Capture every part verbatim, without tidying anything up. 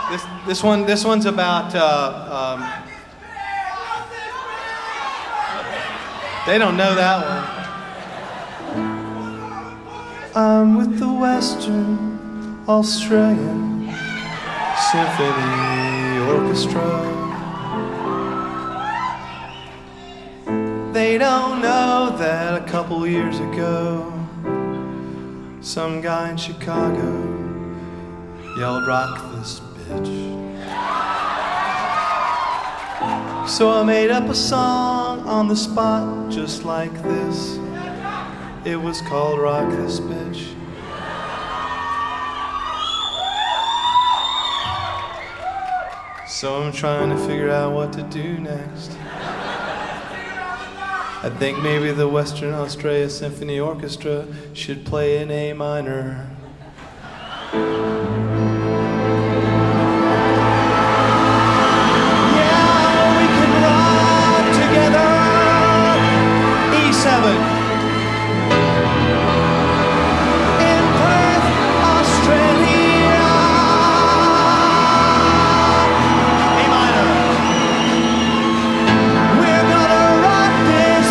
This this one this one's about. Uh, um, they don't know that one. I'm with the Western Australian Symphony Orchestra. They don't know that a couple years ago, some guy in Chicago yelled, "Rock this bitch." So I made up a song on the spot just like this. It was called "Rock This Bitch." So I'm trying to figure out what to do next. I think maybe the Western Australia Symphony Orchestra should play in A minor. Yeah, we can rock together. E seven. In Perth, Australia. A minor. We're gonna rock this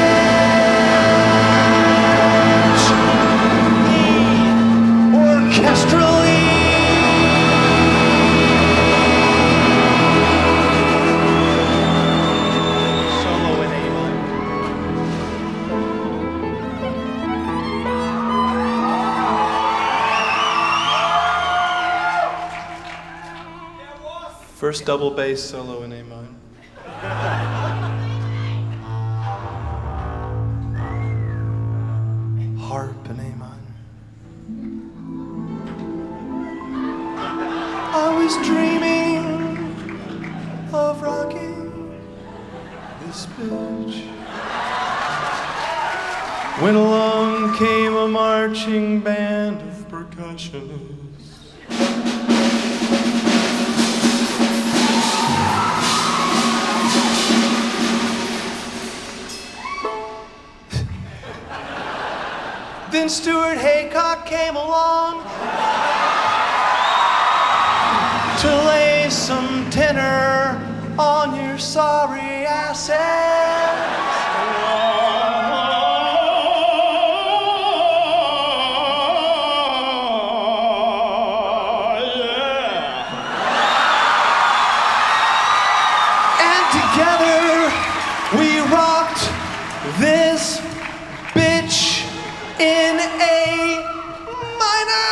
bitch. E orchestrally. Solo in A minor. First double bass solo in A minor. Harp in A minor. I was dreaming of rocking this bitch when along came a marching band of percussionists. Then Stuart Haycock came along to lay some tenor on your sorry asses. And together we rocked this bitch in A minor.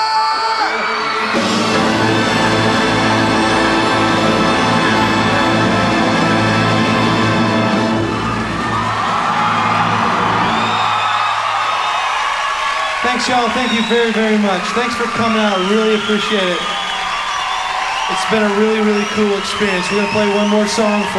Thanks, y'all. Thank you very, very much. Thanks for coming out. I really appreciate it. It's been a really, really cool experience. We're going to play one more song for